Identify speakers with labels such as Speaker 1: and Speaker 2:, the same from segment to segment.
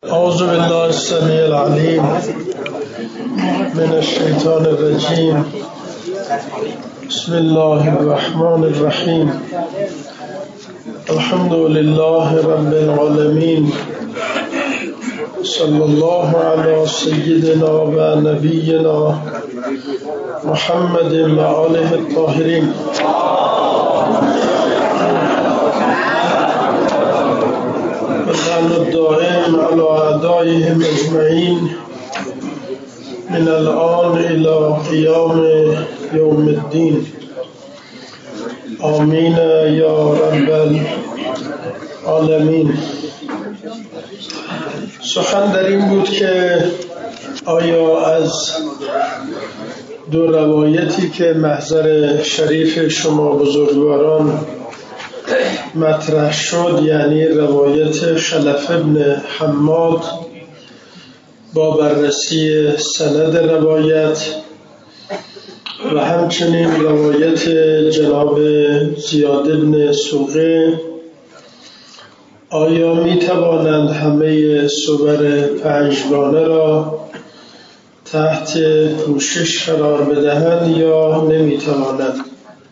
Speaker 1: أعوذ بالله السميع العليم من الشيطان الرجيم. بسم الله الرحمن الرحيم. الحمد لله رب العالمين. صلى الله على سيدنا ونبينا محمد وآله الطاهرين. واللعن الدائم على أعدائهم أجمعين من الآن إلى قيام يوم الدين. آمين يا رب العالمین. سخن در این بود که آیا از دو روایتی که محضر شریف شما بزرگواران مطرح شد، یعنی روایت خلف ابن حماد با بررسی سند روایت و همچنین روایت جناب زیاد ابن سوقه، آیا می توانند همه صور پنجگانه را تحت پوشش قرار بدهند یا نمی توانند؟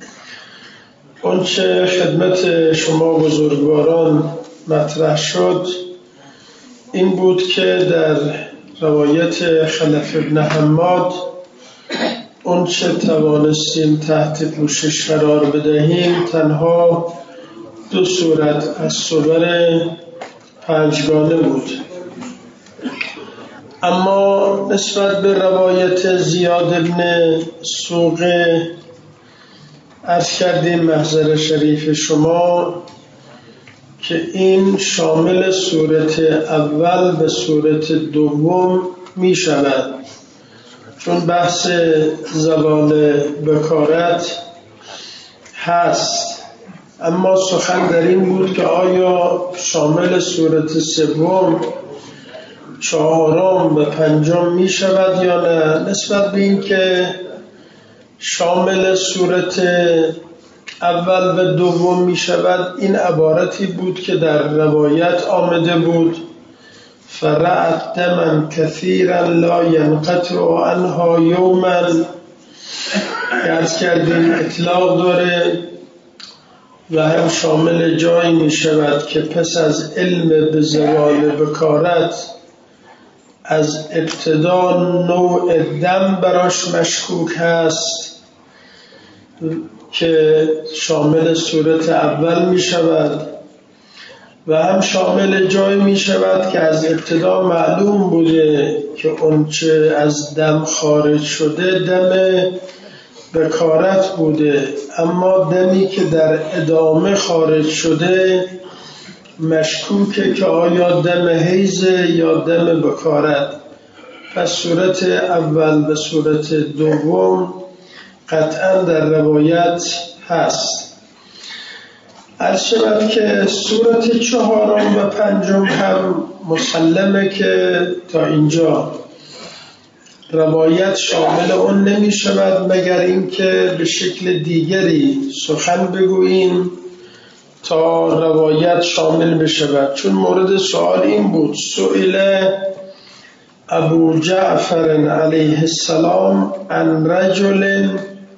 Speaker 1: آنچه خدمت شما بزرگواران مطرح شد این بود که در روایت خلف ابن حماد آنچه توانستیم تحت پوشش قرار بدهیم تنها دو صورت از صور پنجگانه بود. اما نسبت به روایت زیاد ابن سوقه عرض کردیم محضر شریف شما که این شامل صورت اول به صورت دوم می شود، چون بحث زوال بکارت هست. اما سخن در این بود که آیا شامل صورت سوم، چهارم و پنجم می شود یا نه؟ نسبت به این که شامل صورت اول و دوم می شود، این عبارتی بود که در روایت آمده بود: فرعت دما کثیرا لا ینقطع عنها یوما. عرض کردیم اطلاق داره و هم شامل جایی می شود که پس از علم به زوال بکارت از ابتدا نوع دم براش مشکوک هست که شامل صورت اول می شود، و هم شامل جایی می شود که از ابتدا معلوم بوده که اونچه از دم خارج شده دم بکارت بوده، اما دمی که در ادامه خارج شده مشکوکه که آیا دم حیض یا دم بکارت. پس صورت اول و صورت دوم قطعا در روایت هست. عرض شود که صورت چهارم و پنجم هم مسلمه که تا اینجا روایت شامل اون نمی شود مگر اینکه به شکل دیگری سخن بگوییم تا روایت شامل بشود. چون مورد سوال این بود: سئل ابو جعفر علیه السلام عن رجل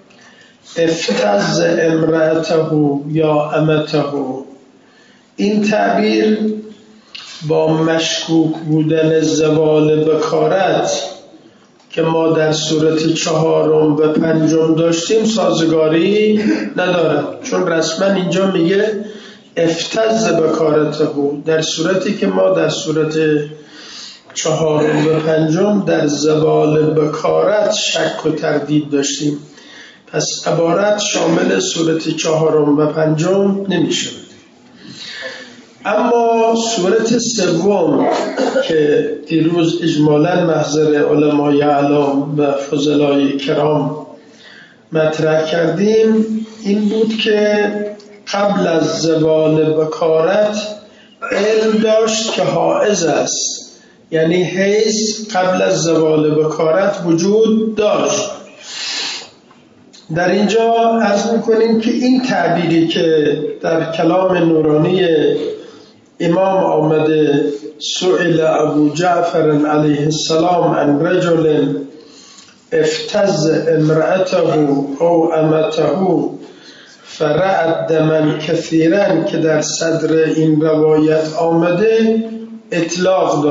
Speaker 1: افتز امرأته یا امته. این تعبیر با مشکوک بودن زوال بکارت که ما در صورت چهارم و پنجم داشتیم سازگاری ندارد، چون رسما اینجا میگه افتز بکارته، در صورتی که ما در صورت چهارم و پنجم در زوال بکارت شک و تردید داشتیم. پس عبارت شامل صورت چهارم و پنجم نمیشه. اما صورت سوم که دیروز اجمالاً محضر علمای اعلام و فضلای کرام مطرح کردیم این بود که قبل از زوال بکارت علم داشت که حائض است، یعنی حیض قبل از زوال بکارت وجود داشت. در اینجا عرض میکنیم که این تعبیری که در کلام نورانی امام آمده سئل ابو جعفر علیه السلام عن رجل افتز امرأته او امته فرأت دما کثیرا که در صدر این روایت آمده اطلاق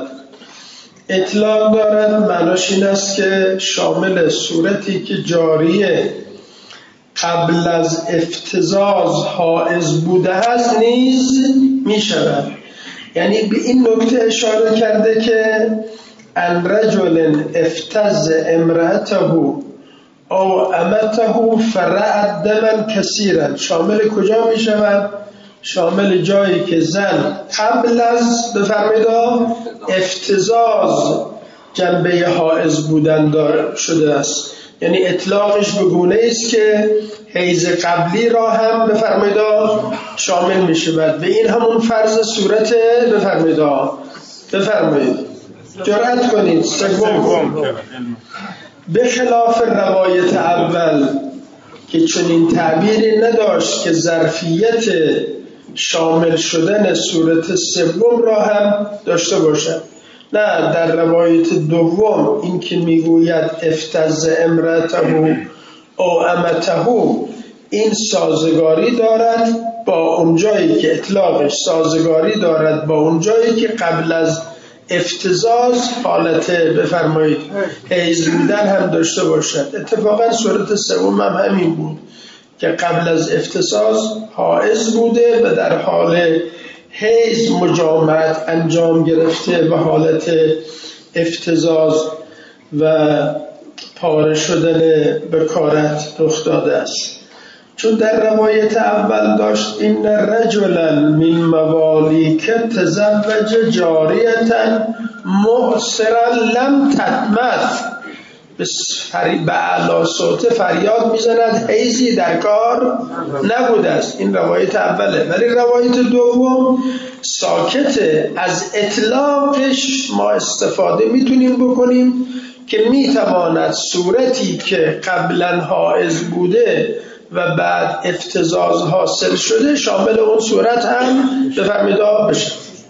Speaker 1: دارد معناش این است که شامل صورتی که جاریه قبل از افتزاز حائض بوده است نیز می شود. یعنی به این نکته اشاره کرده که ان رجل افتز امرأته او امته فرأت دما کثیرا شامل کجا می شود؟ شامل جایی که زن قبل از بفرمایید افتزاز جنبه حائض بودن شده است. یعنی اطلاقش به گونه است که حیض قبلی را هم بفرمایید شامل می شود. به این همون فرض صورت بفرمایید جرأت کنید. سوم، به خلاف روایت اول که چنین تعبیری نداشت که ظرفیت شامل شدن صورت سوم را هم داشته باشد. نه، در روایت دوم این که میگوید افتز امرأته او امته این سازگاری دارد با اون جایی که اطلاقش سازگاری دارد با اون جایی که قبل از افتزاز حالت بفرمایید حیض بودن هم داشته باشد. اتفاقا صورت سوم هم همین بود که قبل از افتزاز حائض بوده و در حال حیض مجامعت انجام گرفته و حالت افتزاز و پاره شدن بکارت رخ داده است. چون در روایت اول داشت این رجلا من موالیک تزوج جاریتا معسرا لم تتمت به اعلی صوت فریاد میزند حیضی در کار نبوده است. این روایت اوله. ولی روایت دوم ساکته. از اطلاقش ما استفاده میتونیم بکنیم که میتواند صورتی که قبلا حائض بوده و بعد افتزاز حاصل شده شامل اون صورت هم بفرمایید بشه.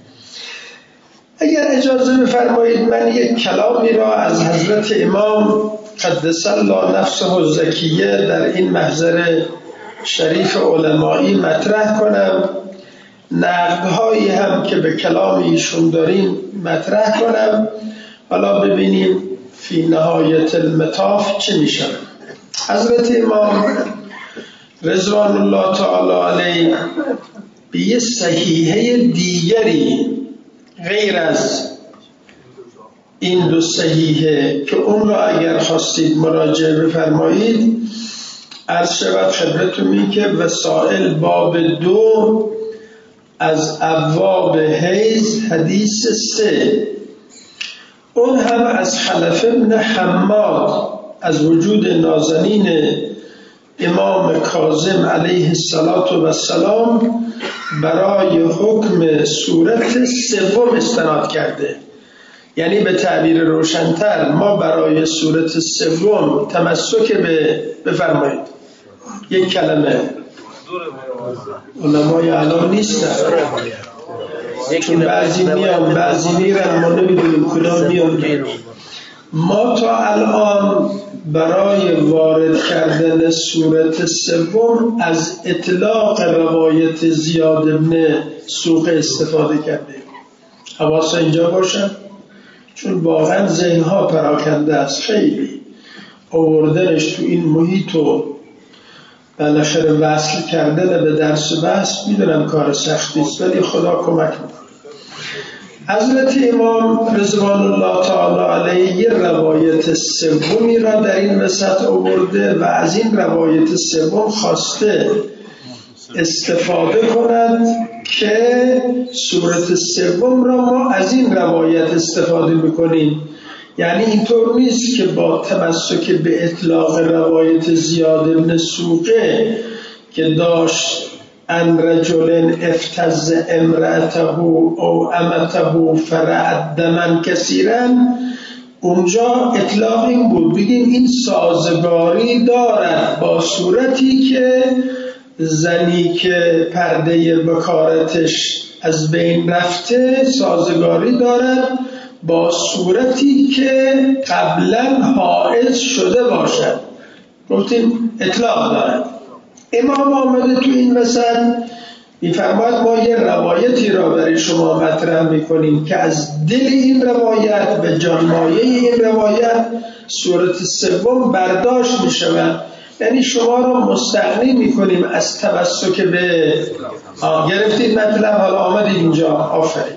Speaker 1: اگر اجازه بفرمایید من یک کلامی را از حضرت امام قدس الله نفسه الزکیه در این محضر شریف علمایی مطرح کنم، نقدهایی هم که به کلام ایشون داریم مطرح کنم، حالا ببینیم فی نهایت المطاف چی میشه. حضرت امام رضوان الله تعالی علیه به یه صحیحه دیگری غیر از این دو صحیحه که اون را اگر خواستید مراجعه بفرمایید عرض شود خدمتتون که وسائل باب 2 از ابواب حیض حدیث 3 اون هم از خلف بن حماد از وجود نازنین امام کاظم علیه السلام برای حکم صورت سوم استناد کرده. یعنی به تعبیر روشن‌تر ما برای صورت سوم تمسک بفرمایید یک کلمه علمای الان نیستن چون بعضی میان بعضی میرن ما نمیدونیم کدام میان. ما تا الان برای وارد کردن صورت سوم از اطلاق روایت زیاد بن سوقه استفاده کردیم. حواس اینجا باشن چون واقعا ذهنها پراکنده است. خیلی آوردنش تو این محیط و بالاخره وصل کردن به درس و بحث میدونم کار سختی است ولی خدا کمک میکنه. حضرت امام رضوان الله تعالی علیه یه روایت سومی را در این وسط آورده و از این روایت سوم خواسته استفاده کند که صورت سوم را ما از این روایت استفاده میکنیم. یعنی اینطور نیست که با تمسک به اطلاق روایت زیاد بن سوقه که داشت ان رجل افتز امرأته او امته فرأت دما کثیرا اونجا اطلاق این بود بگیم این سازگاری دارد با صورتی که زنی که پرده بکارتش از بین رفته سازگاری دارد با صورتی که قبلا حائز شده باشد. گفتیم اطلاق دارد. امام آمده تو این مثل می‌فرماید ما یه روایتی را برای شما مطرح می‌کنیم که از دل این روایت به جانمایه این روایت صورت سوم برداشت می‌شود، یعنی شما را مستغنی می‌کنیم از تمسک به گرفتید مطلب. حالا آمدید اینجا. آفرین.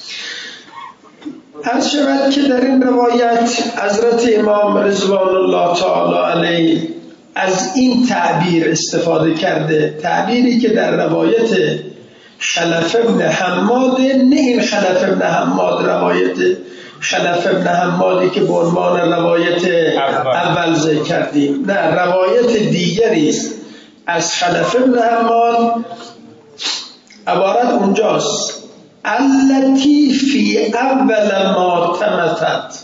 Speaker 1: عرض شود که در این روایت حضرت امام رضوان الله تعالی علیه از این تعبیر استفاده کرده، تعبیری که در روایت خلف ابن حماد، نه این خلف ابن حماد روایت خلف ابن حمادی که به عنوان روایت اول ذکر کردیم، نه روایت دیگری از خلف ابن حماد. عبارت اونجاست التی فی اول ما تمست.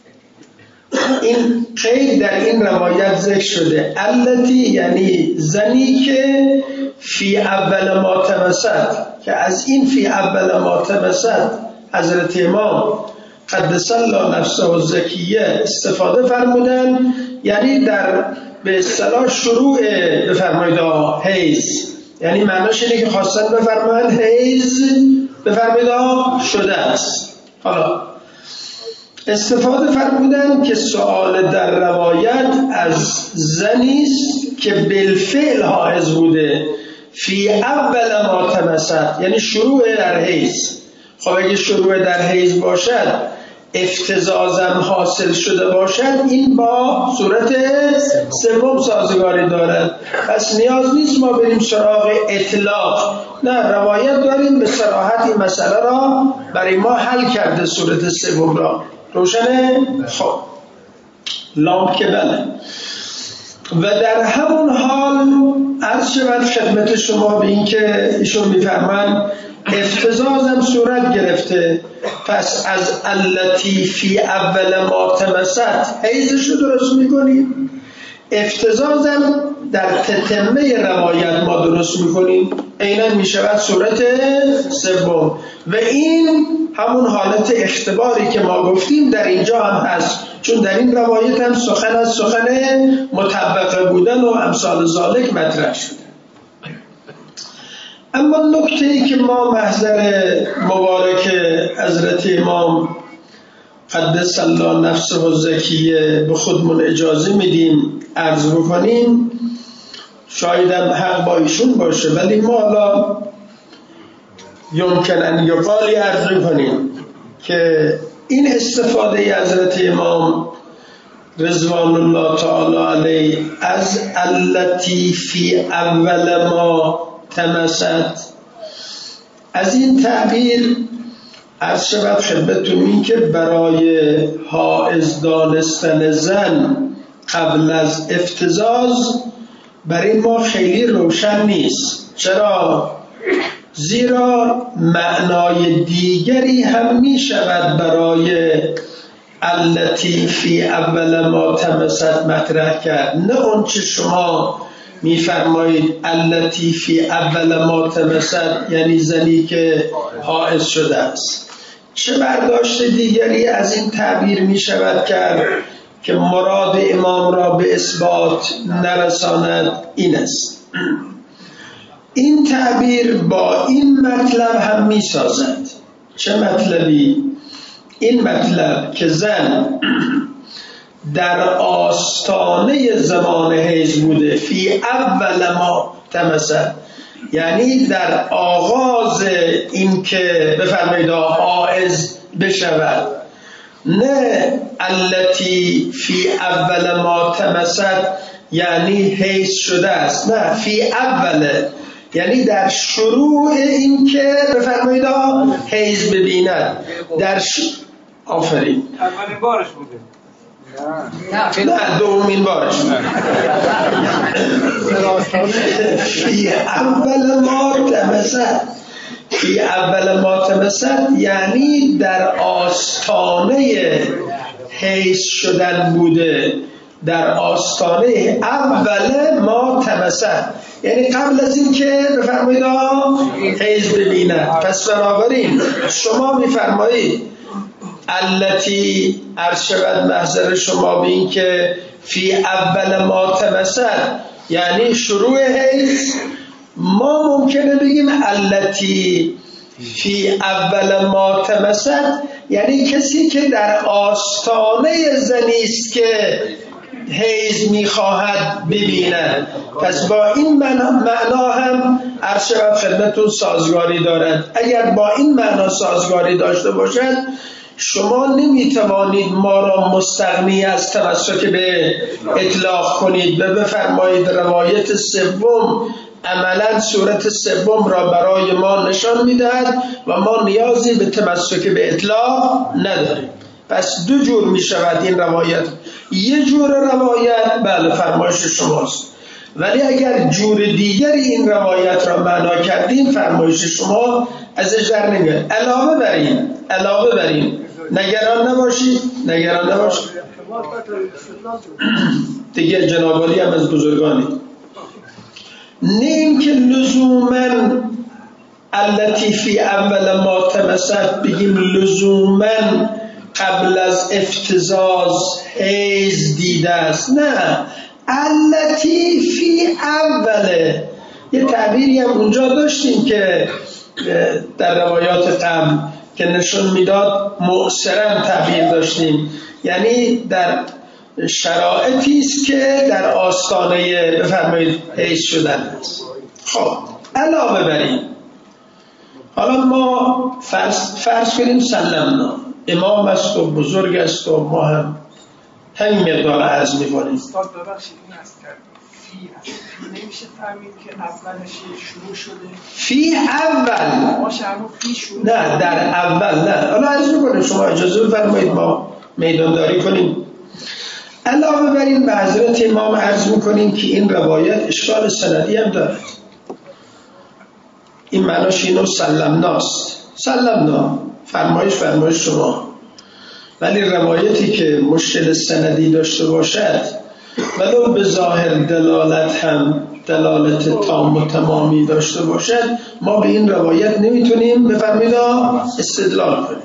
Speaker 1: این قید در این روایت ذکر شده. التی یعنی زنی که فی اول ما تمست، که از این فی اول ما تمست حضرت امام قدس الله نفسه الزکیه استفاده فرمودن، یعنی در به اصطلاح شروع بفرمایید حیض، یعنی معناش اینه که خواستن بفرمایید حیض بفرمایید شده است. حالا استفاده فرمودن که سوال در روایت از زنی است که بالفعل حائض بوده، فی اول ما تمست یعنی شروع در حیض. خب اگه شروع در حیض باشد، افتزازم حاصل شده باشد، این با صورت سوم سازگاری دارد. پس نیاز نیست ما بریم سراغ اطلاق، نه روایت داریم به صراحت این مسئله را برای ما حل کرده صورت سوم را. روشنه؟ خب لامپ که بله. و در همون حال عرض شود خدمت شما به این که ایشون میفرمند افتزازم صورت گرفته، پس از التی فی اول ما تمست حیضش رو درست میکنیم، افتزازم در تتمه روایت ما درست میکنیم، عیناً میشود صورت سوم. و این همون حالت اختباری که ما گفتیم در اینجا هم هست، چون در این روایت هم سخن از سخن مطبقه بودن و امثال ذالک مطرح شده. اما نکته‌ای که ما محضر مبارک حضرت امام قدس الله نفسه الزکیه به خودمون اجازه میدیم عرض بکنیم، شاید هم حق با ایشون باشه، ولی ما حالا یمکن ان یقالی عرض کنیم که این استفاده حضرت امام رضوان الله تعالی علیه از التی فی اول ما تمست، از این تعبیر عرض شود خدمتتون این که برای حائض دانستن زن قبل از افتزاز برای ما خیلی روشن نیست. چرا؟ زیرا معنای دیگری هم می شود برای التی فی اول ما تمست مطرح کرد، نه اون چه شما می فرمایید التی فی اول ما تمست یعنی زنی که حائض شده است. چه برداشت دیگری از این تعبیر می شود کرد که مراد امام را به اثبات نرساند؟ این است. این تعبیر با این مطلب هم می سازد. چه مطلبی؟ این مطلب که زن در آستانه زمان حیض بوده، فی اول ما تمست، یعنی در آغاز این که بفرمایید حائض بشود، نه التی فی اول ما تمست یعنی حیض شده است، نه فی اول یعنی در شروع این که بفرمایید حیض ببیند، در آفرین
Speaker 2: اولین بارش بوده،
Speaker 1: نه دومین بارش فی اول ما تمست، فی اول ما تمست یعنی در آستانه حیض شدن بوده. در آستانه اول ما تمسد، یعنی قبل از این که بفرمایید حیض ببیند. پس بنابراین شما میفرمایید التی عرض شود محضر شما به این که فی اول ما تمسد یعنی شروع حیض. ما ممکنه بگیم التی فی اول ما تمسد یعنی کسی که در آستانه زنی است که حیض میخواهد ببیند. پس با این معنا هم عرض شود خدمتتون سازگاری دارد. اگر با این معنا سازگاری داشته باشد شما نمیتوانید ما را مستغنی از تمسک به اطلاق کنید و بفرمایید روایت سوم عملا صورت سوم را برای ما نشان میدهد و ما نیازی به تمسک به اطلاق نداریم. پس دو جور می شود این روایت. یه جور روایت بله فرمایش شماست، ولی اگر جور دیگری این روایت را معنا کردیم فرمایش شما ازش در نمیاد. علاوه بر این نگران نباشید دیگه جنابالی هم از بزرگانی نه این که لزوماً التی فی اول ما تمسد بگیم لزوماً قبل از افتزاز حیض دیده است، نه التی فی اوله. یه تعبیری هم اونجا داشتیم که در روایات قبل که نشون میداد مؤثرا تعبیر داشتیم، یعنی در شرایطی است که در آستانه بفرمایید حیض شدن است. خب علاوه بر این حالا ما فرض کنیم سلمنا امام است و بزرگ است و ما هم همین مقدار عرض می‌کنیم.
Speaker 2: استاد ببخشید این هست که فی نمیشه فهمید که اولش شروع شده
Speaker 1: فی اول
Speaker 2: ما شرمو فی شروع
Speaker 1: نه در اول نه. حالا عرض می‌کنیم شما اجازه بفرمایید ما میدانداری کنیم. علاوه بر این به حضرت امام عرض می‌کنیم که این روایت اشکال سندی هم دارد. این معناش اینو سلمناست، سلمنا فرمایش شما، ولی روایتی که مشکل سندی داشته باشد ولو به ظاهر دلالت هم دلالت تام و تمامی داشته باشد ما به این روایت نمیتونیم بفرمایید استدلال کنیم.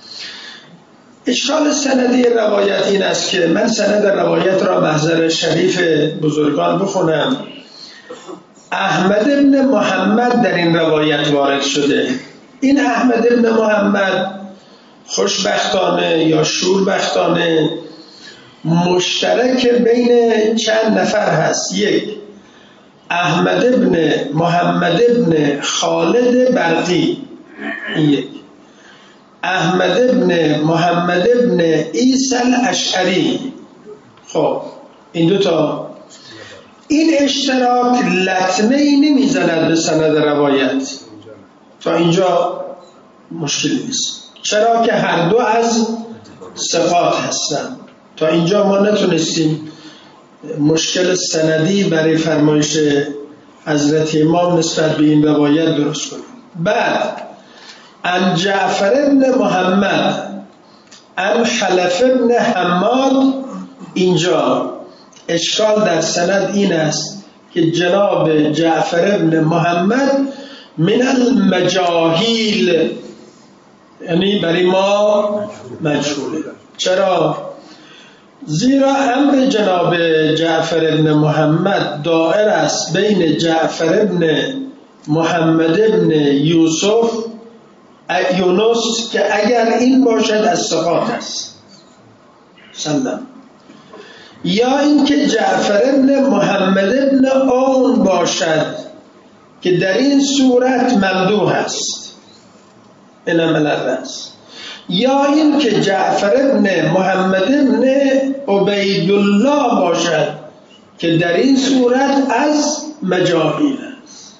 Speaker 1: اشکال سندی روایت این است که من سند روایت را محضر شریف بزرگان بخونم. احمد ابن محمد در این روایت وارد شده. این احمد ابن محمد خوشبختانه یا شوربختانه مشترک بین چند نفر هست. یک احمد ابن محمد ابن خالد برقی، یک احمد ابن محمد ابن عیسی الاشعری. خب این دوتا این اشتراک لطمه ای نمیزند به سند روایت، تا اینجا مشکلی نیست. چرا که هر دو از ثقات هستند. تا اینجا ما نتونستیم مشکل سندی برای فرمایش حضرت امام نسبت به این روایت درست کنیم. بعد عن جعفر ابن محمد عن خلف ابن حماد، اینجا اشکال در سند این است که جناب جعفر ابن محمد من المجاهیل، یعنی برای ما مجهوله. چرا؟ زیرا امر جناب جعفر ابن محمد دائر است بین جعفر ابن محمد ابن یوسف یونس که اگر این باشد از ثقات است سلام، یا اینکه جعفر ابن محمد ابن اون باشد که در این صورت ممدوح است، این عمل است، یا این که جعفر ابن محمد ابن عبیدالله باشد که در این صورت از مجاهیل است.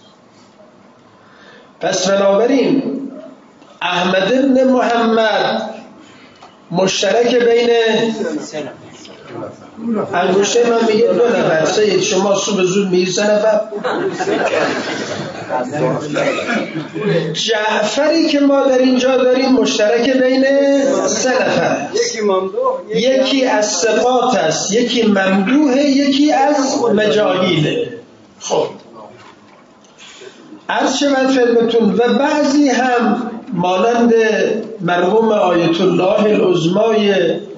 Speaker 1: پس بنابراین احمد ابن محمد مشترک بین انگشته من میگه 2 نفر. سید شما صبح زود میگی 3 نفر. جعفری که ما در اینجا داریم مشترک بین 3 نفر، یکی از ثقات است، یکی ممدوحه، یکی از مجاهیله. خب عرض شود خدمتون و بعضی هم مانند مرحوم آیت الله العظمای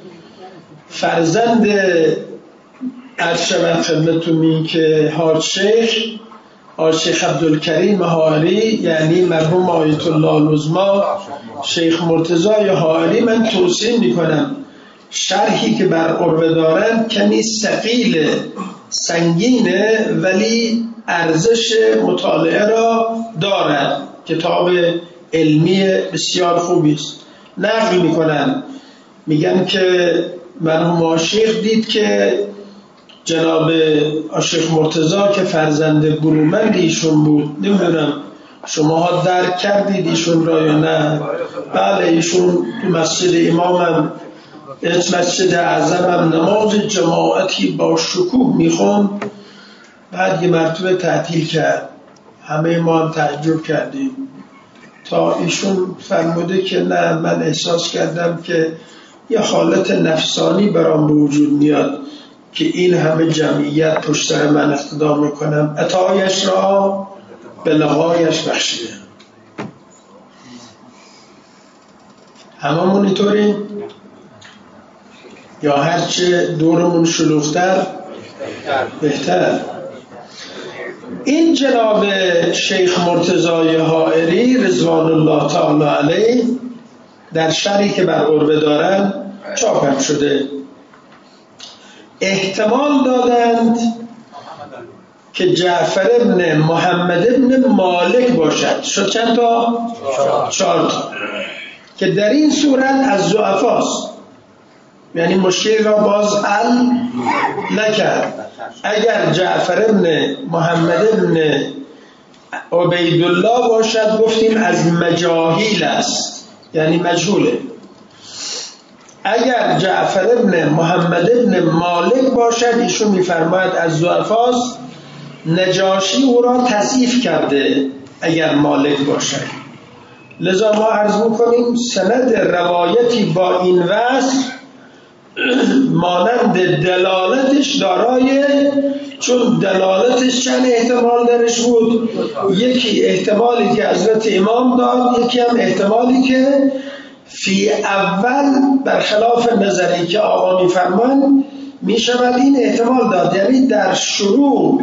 Speaker 1: فرزند عرض شود خدمتون که حاج شیخ عبدالکریم حائری، یعنی مرحوم آیت الله العظما شیخ مرتضی حائری، من توصیه میکنم شرحی که بر عروه دارن کمی ثقیل سنگینه ولی ارزش مطالعه را دارد. کتاب علمی بسیار خوبی است. نقل میکنن میگن که مرحوم آشیخ دید که جناب آشیخ مرتضی که فرزند برومند ایشون بود، نمیدونم شماها درک کردید ایشون را یا نه؟ بله، ایشون تو مسجد امامم، مسجد اعظمم نماز جماعتی با شکوه میخوند، بعد یه مرتبه تعطیل کرد، همه ما هم تعجب کردیم تا ایشون فرموده که نه، من احساس کردم که یه حالت نفسانی برام به وجود میاد که این همه جمعیت پشت سر من اقتدا میکنم، عطایش را به لقایش بخشیده. هممون اینطوریم یا هرچه دورمون شلوغ‌تر بهتر؟ این جناب شیخ مرتضی حائری رضوان الله تعالی علیه در شرحی که بر عروه دارن چاپ شده، احتمال دادند که جعفر ابن محمد ابن مالک باشد. شد چند تا؟ 4 تا، که در این صورت از ضعفاست، یعنی مشکل را باز حل نکرد. اگر جعفر ابن محمد ابن عبیدالله باشد گفتیم از مجاهیل است، یعنی مجهوله. اگر جعفر ابن محمد ابن مالک باشد ایشون میفرماید از ضعفاست، نجاشی او را تضعیف کرده اگر مالک باشد. لذا ما عرض میکنیم سند روایتی با این وصف مانند دلالتش دارای، چون دلالتش چند احتمال درش بود، یکی احتمالی که حضرت امام داد، یکی هم احتمالی که فی اول برخلاف نظری که آقا میفرمان میشود این احتمال داد، یعنی در شروع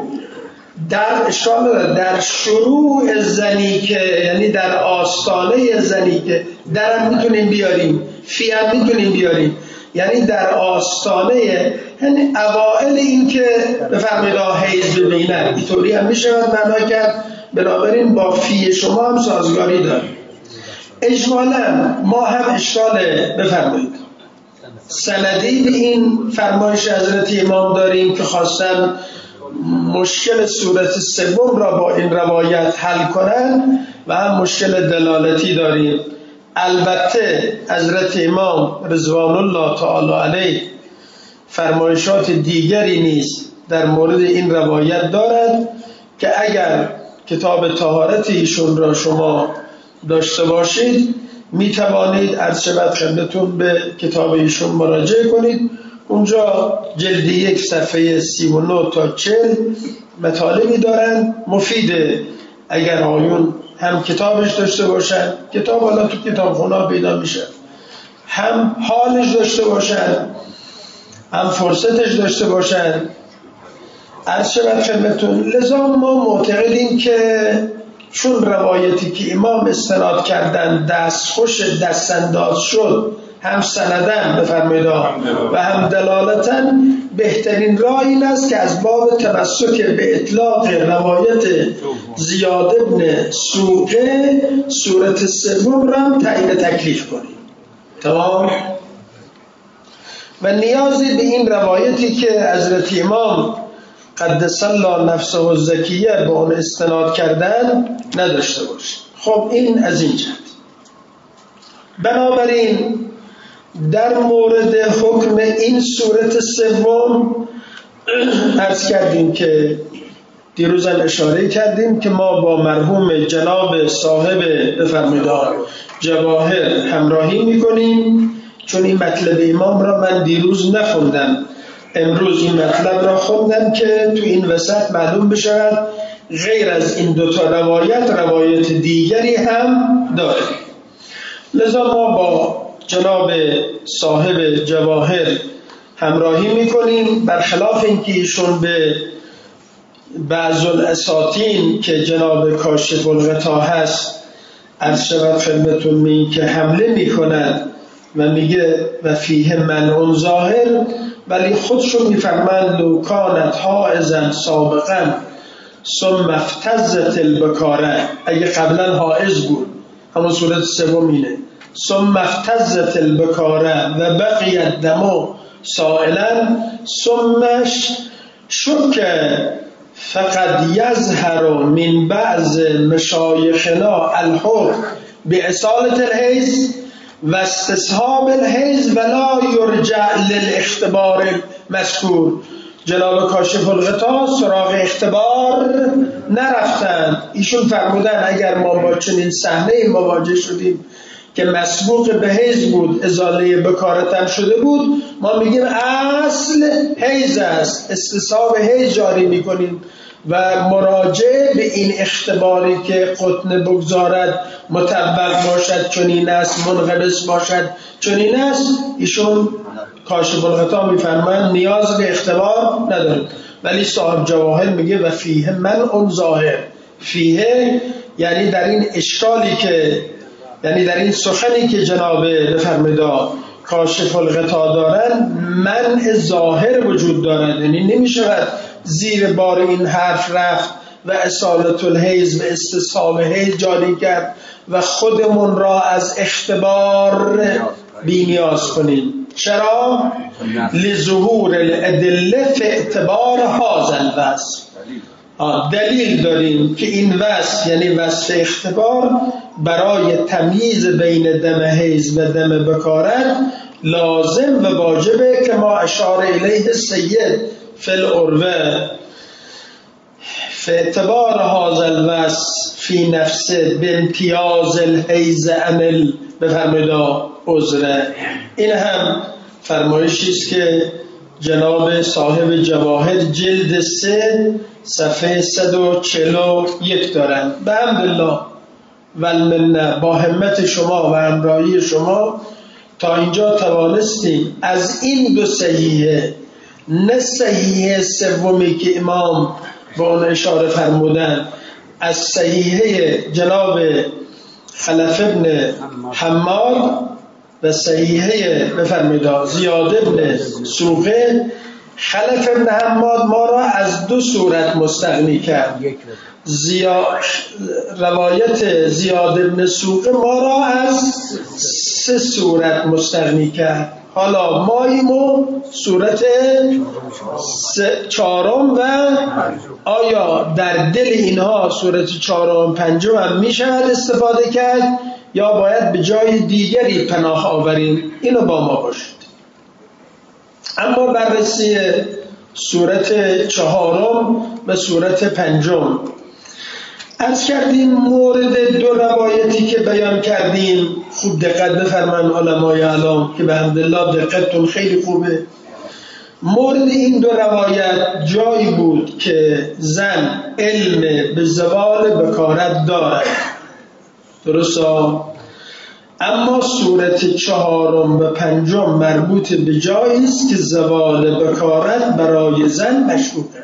Speaker 1: در شروع زنیکه، یعنی در آستانه زنیکه، درم میتونیم بیاریم، فی هم میتونیم بیاریم، یعنی در آستانه، یعنی اوائل این که بفرمایید حیض ببینن، اینطوری هم میشود معنا کرد. بنابراین با فی شما هم سازگاری داره. اجمالا ما هم اشکال بفرمایید سندی به این فرمایش حضرت امام داریم که خواستن مشکل صورت سوم را با این روایت حل کنن و هم مشکل دلالتی داریم. البته حضرت امام رضوان الله تعالی علیه فرمایشات دیگری نیز در مورد این روایت دارد که اگر کتاب طهارت ایشون را شما داشته باشید می توانید عرض شود خدمتتون به کتاب ایشون مراجعه کنید. اونجا جلد 1 صفحه 39 تا 40 مطالبی دارن مفیده. اگر آیون هم کتابش داشته باشن، کتاب حالا تو کتابخونه پیدا میشه، هم حالش داشته باشن، هم فرصتش داشته باشن، عرض شود خدمتتون. لذا ما معتقدیم که چون روایتی که امام استناد کردن دستخوش دستانداز شد، هم سندن بفرمایید و هم دلالتن، بهترین راه این است که از باب تمسک به اطلاق روایت زیاد ابن سوقه صورت سوم را تعیین تکلیف کنیم. تمام. و نیازی به این روایتی که حضرت امام قدس الله نفسه الزکیه به اون استناد کردن نداشته باشیم. خب این از این جهت. بنابراین در مورد حکم این صورت سوم عرض کردیم که دیروز هم اشاره کردیم که ما با مرحوم جناب صاحب بفرمایید جواهر همراهی میکنیم، چون این مطلب امام را من دیروز نخوندم، امروز این مطلب را خوندم که تو این وسط معلوم بشود غیر از این دوتا روایت دیگری هم داره. لذا ما با جناب صاحب جواهر همراهی میکنیم، برخلاف اینکه ایشون به بعض الاساطین که جناب کاشف الغطا هست عرض شود خدمتون می که حمله میکند و میگه و فیه منع ظاهر، ولی خودشون میفرمند لو کانت حائزا سابقا ثم افتزت البکاره، اگه قبلا حائز بود همون صورت سوم اینه، ثم افتزت البکاره و بقی الدم سائلا ثمش شک فقد یظهر من بعض مشایخنا الحکم باصالة الحیض و استصحاب الحیض ولا یرجع للاختبار المذکور. جناب کاشف الغطا سراغ اختبار نرفتن، ایشون فرمودن اگر ما با چنین صحنه مواجه شدیم که مسبوق به حیض بود، ازاله بکارتم شده بود، ما میگیم اصل حیض است، استصحاب حیض جاری میکنیم و مراجعه به این اختباری که قطن بگذارد مطبق باشد چنین است، منقبض باشد چنین است، ایشون کاشف الغطا میفرمایند نیاز به اختبار ندارد. ولی صاحب جواهر میگه و فیه منع ظاهر، فیه یعنی در این اشکالی که یعنی در این سخنی که جناب بفرمایید کاشف الغطا دارن منع ظاهر وجود دارد، یعنی نمیشود زیر بار این حرف رفت و اصالت الحیض و استصحاب حیض جاری کرد و خودمون را از اختبار بی‌نیاز کنیم. چرا؟ لظهور الادله فی اعتبار هذا الوصف، دلیل داریم که این وصف یعنی وصف اختبار برای تمییز بین دم حیض و دم بکارت لازم و واجبه که ما اشار الیه سید فی العروه فی اعتبار هذا الوصف فی نفسه بامتیاز الحیض عمل بفرمایید عذره. این هم فرمایشی است که جناب صاحب جواهر جلد 3 صفحه 141 دارن. به حمدالله والمنه با همت شما و همراهی شما تا اینجا توانستیم از این دو صحیحه، نه صحیحه سومی که امام با اون اشاره فرمودن، از صحیحه جناب خلف ابن حماد و صحیحه بفرمایید زیاد ابن سوقه. خلف ابن حماد ما را از 2 صورت مستغنی کرد، روایت زیاد ابن سوقه ما را از 3 صورت مستغنی کرد. حالا ماییم صورت 4 و آیا در دل اینها صورت 4 و 5 هم می شود استفاده کرد یا باید به جای دیگری پناه آوریم؟ اینو با ما باشید. اما بررسی صورت 4 و صورت 5 عرض کردیم مورد 2 روایتی که بیان کردیم خوب دقت بفرمایید علمای اعلام که به حمدالله دقتتون خیلی خوبه. مورد این 2 روایت جایی بود که زن علم به زوال بکارت دارد، درسته؟ اما صورت 4 و 5 مربوط به جایی است که زوال بکارت برای زن مشکوکه.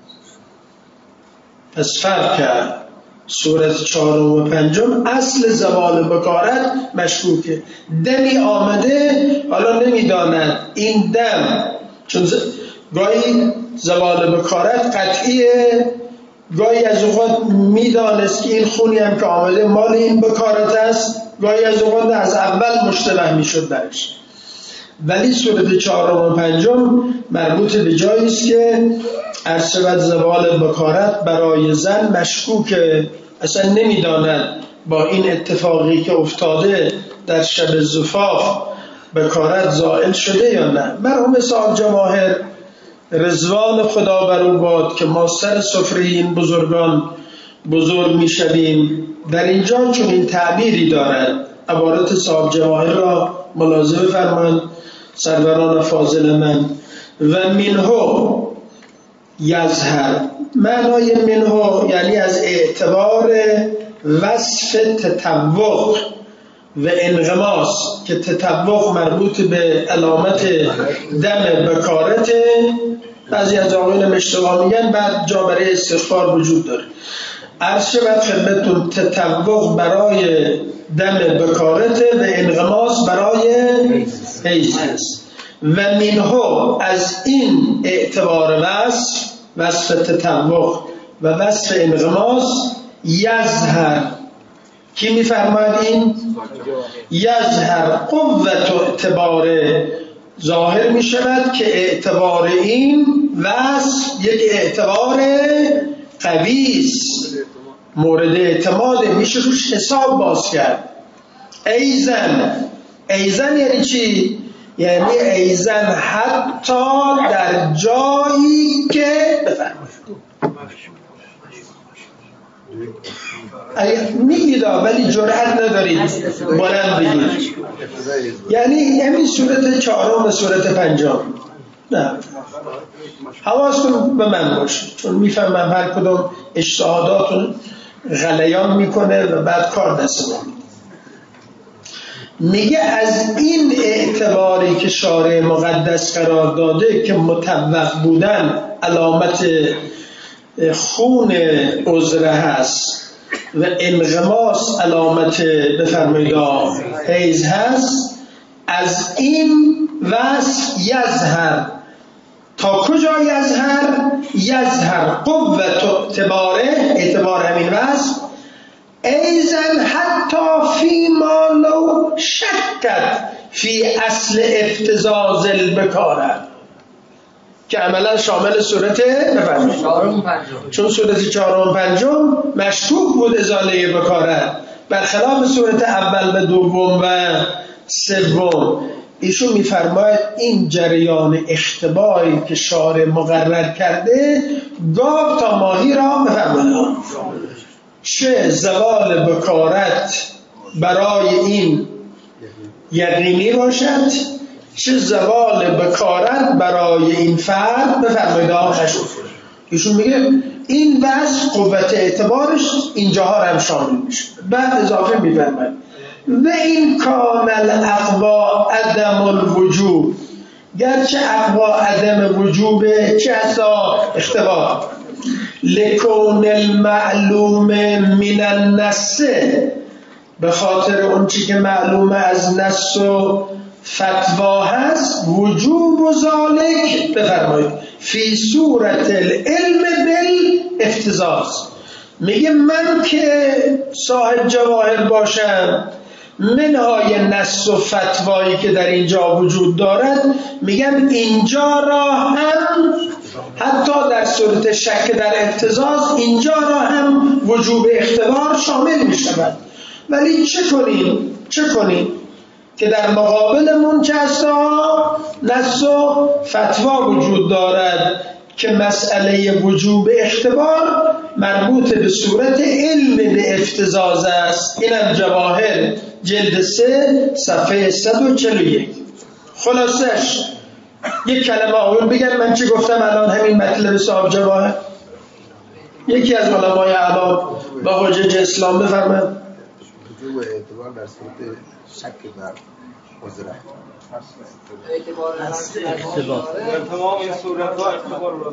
Speaker 1: پس فرق کرد، صورت 4 و 5 اصل زوال بکارت مشکوکه. دمی آمده حالا نمیداند این دم، چون گاهی زوال بکارت قطعیه، گاهی از اوقات میدانست که این خونی هم که آمده مال این بکارت است، گاهی از اوقات از اول مشتبه میشد برش. ولی صورت 4 و 5 مربوط به جایی است که عرض شود زوال بکارت برای زن مشکوکه، اصلا نمیداند با این اتفاقی که افتاده در شب زفاف بکارت زائل شده یا نه. مرحوم صاحب جواهر رضوان خدا بر او باد که ما سر سفره این بزرگان بزرگ می شدیم، در اینجا چون این تعبیری دارد، عبارت صاحب جواهر را ملاحظه فرمایید سروران فاضل من. و منهو یظهر، معنای منهو یعنی از اعتبار وصف تطوق و انغماس، که تطوق مربوط به علامت دم بکارت، بعضی از آقایون اشتباه میگن، بعد جا برای استغفار وجود داره. عرض شود خدمتتون تطوق برای دم بکارت و انغماس برای حیض است. و منهو از این اعتبار وصف تطوق و وصف انغماس یظهر، کی میفرماید این؟ یظهر قوت و اعتبار، ظاهر می شود که اعتبار این وصف یک اعتبار قویست، مورد اعتماد، میشه روش حساب باز کرد. ایزن یعنی چی؟ یعنی ایزن حتی در جایی که میگید ولی جرأت ندارید بلند بگید، یعنی همین صورت چهارم و صورت پنجم. نه حواستون به من باشه، چون میفهمم هر کدوم اجتهاداتون غلیان میکنه و بعد کار دست ما. میگه از این اعتباری که شارع مقدس قرار داده که مطوق بودن علامت خون عذره هست و انغماس علامت بفرمایید حیض هست، از این وصف یظهر تا کجا یظهر قوت و اعتبار همین وصف ایزن حتی فی ما لو شکت فی اصل افتزاز البکاره، که عملا شامل صورت بفرمایید چون صورت چهارم و پنجم مشکوک بود ازاله بکاره، برخلاف صورت اول و دوم و سوم. ایشون میفرماید این جریان اختباری که شارع مقرر کرده گاو تا ماهی را بفرمایید، چه زوال بکارت برای این یقینی باشد، چه زوال بکارت برای این فرد بفرمایید آخشون. ایشون میگه این وصف قوت اعتبارش اینجاها هم شامل میشه. بعد اضافه میفرماید و این کان الاقوا عدم الوجوب، گرچه اقوا عدم وجوب چه هستا اختبار، لکون المعلوم من النص، به خاطر اون چی که معلوم از نص و فتوا هست، وجوب و ذالک بفرمایید فی صورت العلم بالافتزاز. میگه من که صاحب جواهر باشم، منهای نص و فتوایی که در اینجا وجود دارد، میگم اینجا را هم حتی در صورت شک در افتزاز اینجا را هم وجوب اختبار شامل میشود. ولی چه کنیم که در مقابلمون چه هستا نص و فتوا وجود دارد که مسئله وجوب اختبار مربوط به صورت علم به افتزاز است. اینم جواهر جلد 3 صفحه 141. خلاصش یک کلمه آقایون بگن من چی گفتم الان همین مطلب صاحب جواهر. یکی از علمای اعلام با حجج اسلام بفرمایید.
Speaker 3: وجوب اعتبار در صورت شک در عذره،
Speaker 4: اعتبار تمام این صورت‌ها اعتبار رو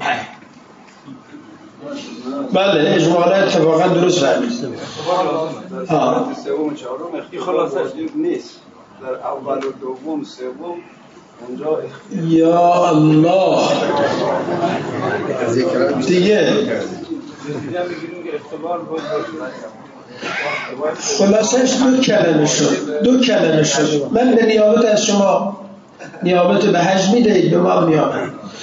Speaker 1: بله اجمالا اتفاقا درست فهمید.
Speaker 5: سوم چهارم اختلاف نیست، در اول و دوم سوم اونجا
Speaker 1: یا الله دیگه خلاصش دو کلمه شد. من به نیابت از شما نیابت به حج میدهید، به ما نیابت.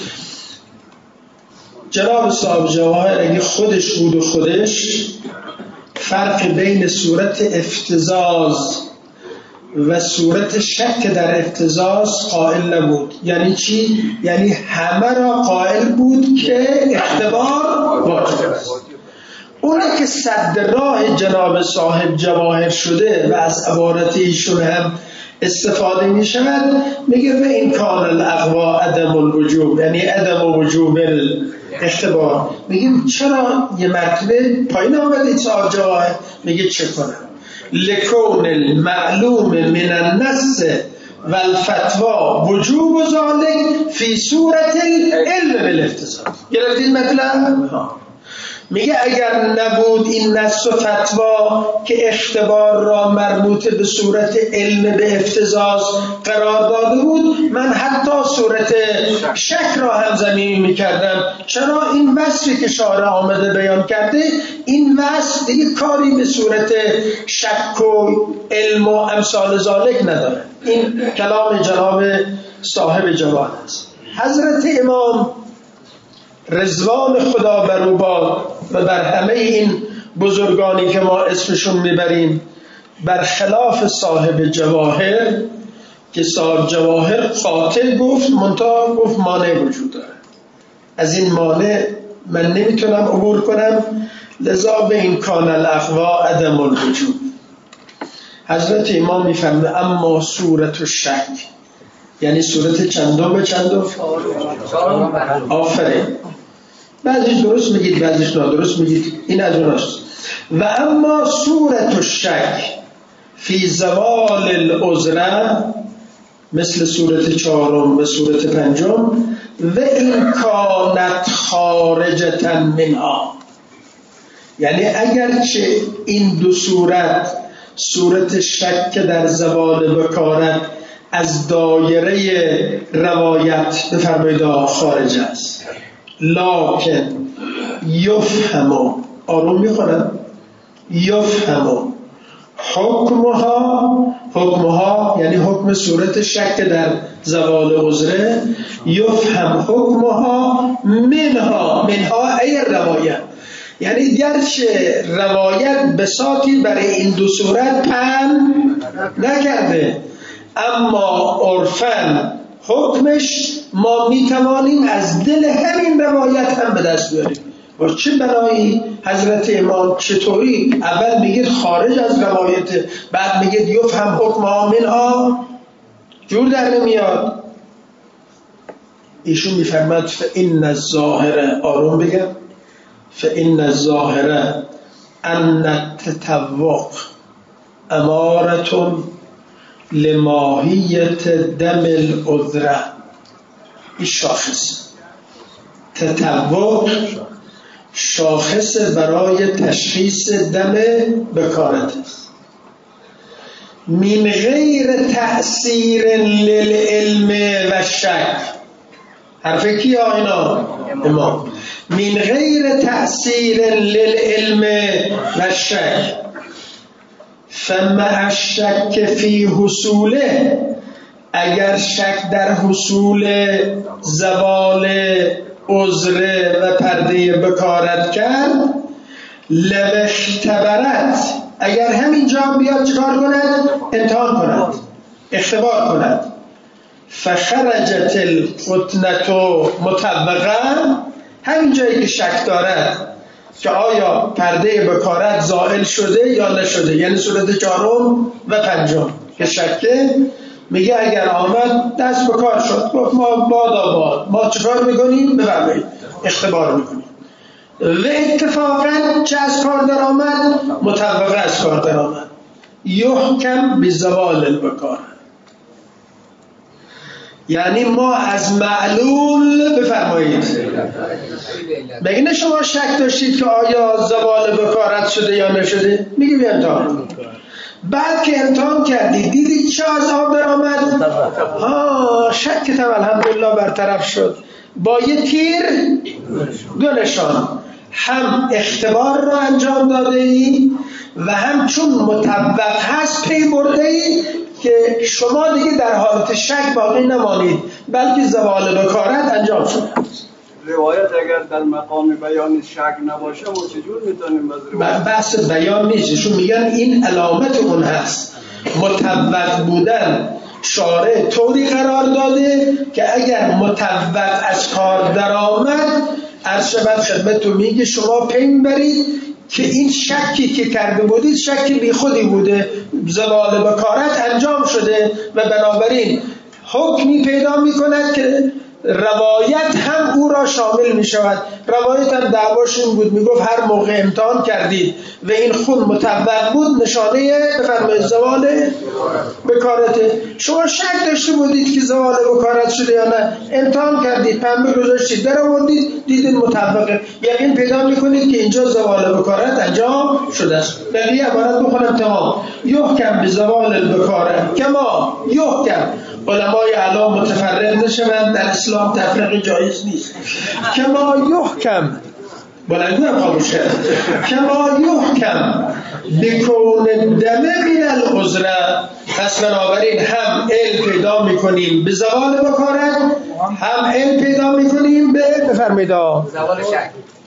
Speaker 1: جناب صاحب جواهر اگه خودش بود و خودش فرق بین صورت افتزاز و صورت شک در افتضاح قائل نبود. یعنی چی؟ یعنی همه را قائل بود که اختبار واجب است. اونه که صد راه جناب صاحب جواهر شده و از عبارت ایشون هم استفاده می شود، میگه و این کان الاقوا عدم الوجوب، یعنی عدم وجوب اختبار. میگیم چرا یه مرتبه پایین آمده صاحب جواهر؟ میگه چه کنم؟ لکون المعلوم من النص و الفتوا وجوب ذالک فی صورت العلم بالافتضاح. گرفتید مطلب؟ میگه اگر نبود این نص و فتوا که اختبار را مربوط به صورت علم به افتضاح قرار داده بود، من حتی صورت شک را هم زمینی میکردم. چرا؟ این وصفی که شارع آمده بیان کرده، این وصف دیگه کاری به صورت شک و علم و امثال ذالک نداره. این کلام جناب صاحب جواد است. حضرت امام رضوان خدا بر او باد و بر همه این بزرگانی که ما اسمشون میبریم، برخلاف صاحب جواهر که صاحب جواهر قاطع گفت، منتها گفت مانع وجود داره. از این مانع من نمیتونم عبور کنم، لذا به این کان الاقوا عدم الوجود. حضرت امام میفرمه اما صورت الشک، یعنی صورت چندم به چندم؟ آفرین. بعضیش درست میگید، بعضیش نادرست میگید، این از اوناست. و اما صورت الشک فی زوال العذر، مثل صورت چهارم و صورت پنجم، و این کانت خارجتا منها، یعنی اگرچه این دو صورت شک در زوال بکارت از دایره روایت بفرمایید خارج است، لکن یفهمو، آروم میخونم، یفهمو حکمها یعنی حکم صورت شک در زوال عذره، یفهم حکمها منها ای روایت، یعنی گرچه روایت بساطی برای این دو صورت پن نکرده، اما عرفاً حکمش ما میتوانیم از دل همین روایت هم به دست بیاریم. با چه بنایی حضرت امام چطوری اول میگید خارج از روایت، بعد میگید یفهم حکمها منها؟ جور در نمیاد. ایشون میفرماد فإن الظاهر، آروم بگم، فإن الظاهر ان التطوق امارة لماهیت دم العذره. این شاخص تطوق، شاخص برای تشخیص دم بکارت است. من غیر تأثیر للعلم و شک، حرف کی اینا؟ امام. من غیر تأثیر للعلم و شک فمع الشک فی حصوله، اگر شک در حصول زوال عذر و پرده بکارت کرد، لبختبرت، اگر همینجا بیاد چکار کند؟ امتحان کند، اختبار کند، فخرجت الفتنة مطبقا، همین جایی که شک دارد که آیا پرده بکارت زائل شده یا نشده، یعنی صورت چهارم و پنجم که شکه، میگه اگر آمد دست بکار شد، گفت ما باد ما چکار میکنیم؟ ببرمید اختبار میکنیم. و اتفاقا چه از کار در آمد؟ مطبقه از کار در آمد، یحکم بزوال البکار، یعنی ما از معلول بفرمایید. بگینه شما شک داشتید که آیا زوال بکارت شده یا نشده، میگه بیا امتحان. بعد که امتحان کردی دیدی چه از آب در آمد؟ شکتم الحمدلله برطرف شد، با یه تیر دو نشان، هم اختبار را انجام داده ای و هم چون مطبق هست پی برده ای که شما دیگه در حالت شک باقی نمانید، بلکه زوال بکارت انجام شده.
Speaker 5: روایت اگر در مقام بیان شک نباشه ما چجور میتونیم از روایت؟
Speaker 1: بحث بیان نیست، شون میگن این علامت اون هست. متوق بودن شارع طوری قرار داده که اگر متوق از کار در آمد عرض شود خدمتتون میگه شما پین برید که این شکی که کرده بودید شکی بی خودی بوده، زوال بکارت انجام شده و بنابراین حکمی پیدا میکند که روایت هم او را شامل می شود. روایت هم دعواش این بود، می گفت هر موقع امتحان کردید و این خون متوق بود نشانه بفرمایید زوال بکارته. شما شک داشته بودید که زوال بکارت شده یا نه، امتحان کردید، پنبه گذاشتید، در آوردید، دیدید مطابقه، یقین پیدا می کنید که اینجا زوال بکارت انجام شده است. بقیه عبارت بخونم تمام. یحکم به زوال البکارت کما یحکم. علمای اعلام متفرق نشوند، در اسلام تفرقه جایز نیست. کما یحکم بلندی هم خاموش کرد. کما یحکم بکون دمه من العذره. پس بنابراین هم علم پیدا میکنیم به زوال بکارت، هم علم پیدا میکنیم به بفرمایید
Speaker 6: زوال شک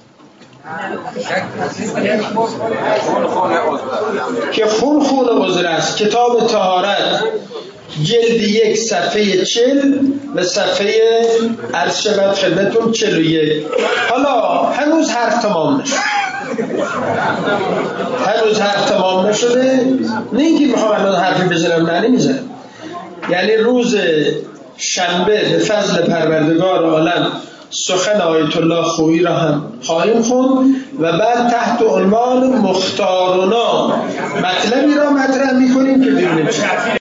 Speaker 1: که خون عذر است. کتاب طهارت جلد 1 صفحه 40 و صفحه عرض شود خدمتتون 41. حالا هنوز حرف تمام نشده، نه اینکه میخوام الان حرفی بزنم، نه نمیزنم. یعنی روز شنبه به فضل پروردگار عالم سخن آیت الله خویی را هم خواهیم خوند و بعد تحت عنوان مختارنا مطلبی را مطرح میکنیم که ببینیم